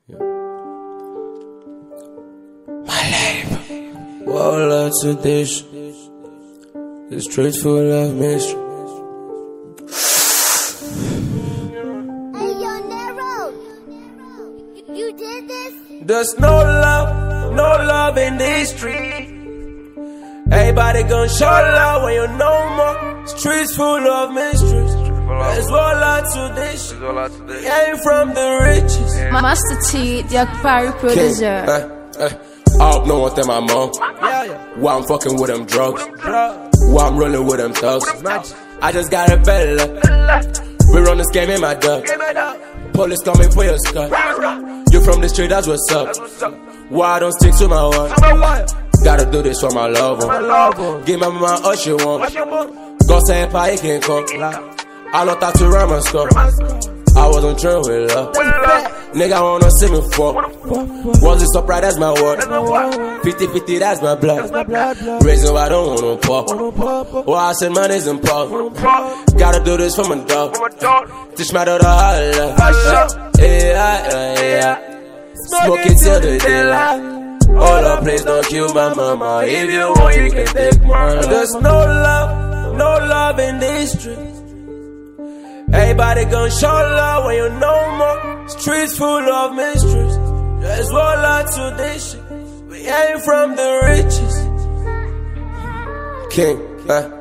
My life. All out to this. The streets full of mystery. Hey, yo, Nero. You did this? There's no love in this street. Everybody gon' show love when you know more. Streets full of mysteries. There's all out to this. We ain't from the riches. Master T, the Akpari producer. I hope no one tell my mom why I'm fucking with them drugs, why I'm rolling with them thugs. I just got a Bella. We run this game in my dog. Police coming for your skull. You from the street, that's what's up. Why I don't stick to my word? Gotta do this for my love one. Give my mama all she want. God say Empire can't come. I don't talk to Rama score. I wasn't true with love. Nigga wanna see me fall. Was it surprise? That's my word. 50-50, that's my blood. Reason why I don't wanna pop. Why I said money's important. Gotta do this for my dog. Teach my daughter how to love. Yeah. Smoke it till the daylight. All up, please don't kill my mama. If you want, you can take mine. There's no love in this street. Everybody gon' show love when you know more. Streets full of mysteries. There's all out to this shit. We ain't from the riches. King,